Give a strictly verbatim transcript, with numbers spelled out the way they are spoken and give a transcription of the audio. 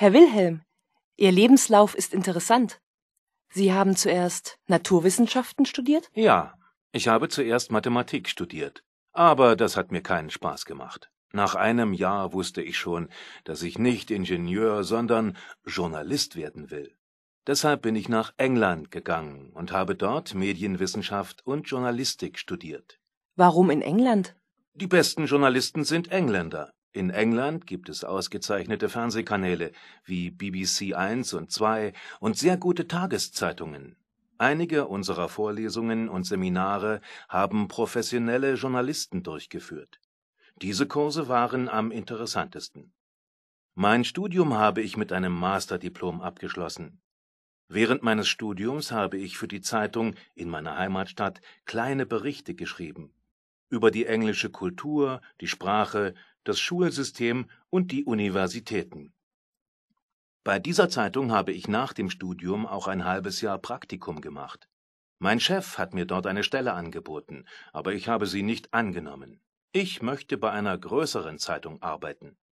Herr Wilhelm, Ihr Lebenslauf ist interessant. Sie haben zuerst Naturwissenschaften studiert? Ja, ich habe zuerst Mathematik studiert, aber das hat mir keinen Spaß gemacht. Nach einem Jahr wusste ich schon, dass ich nicht Ingenieur, sondern Journalist werden will. Deshalb bin ich nach England gegangen und habe dort Medienwissenschaft und Journalistik studiert. Warum in England? Die besten Journalisten sind Engländer. In England gibt es ausgezeichnete Fernsehkanäle wie B B C eins und zwei und sehr gute Tageszeitungen. Einige unserer Vorlesungen und Seminare haben professionelle Journalisten durchgeführt. Diese Kurse waren am interessantesten. Mein Studium habe ich mit einem Masterdiplom abgeschlossen. Während meines Studiums habe ich für die Zeitung in meiner Heimatstadt kleine Berichte geschrieben. Über die englische Kultur, die Sprache, das Schulsystem und die Universitäten. Bei dieser Zeitung habe ich nach dem Studium auch ein halbes Jahr Praktikum gemacht. Mein Chef hat mir dort eine Stelle angeboten, aber ich habe sie nicht angenommen. Ich möchte bei einer größeren Zeitung arbeiten.